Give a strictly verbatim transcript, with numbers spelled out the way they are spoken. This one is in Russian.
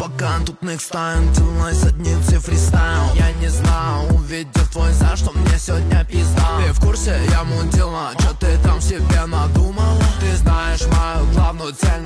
пока тут next time. Тылной задницы фристайл. Я не знаю, увидев твой за, что мне сегодня пизда. Ты в курсе, я мудила, чё ты там себе надумала? Ты знаешь мою главную цель,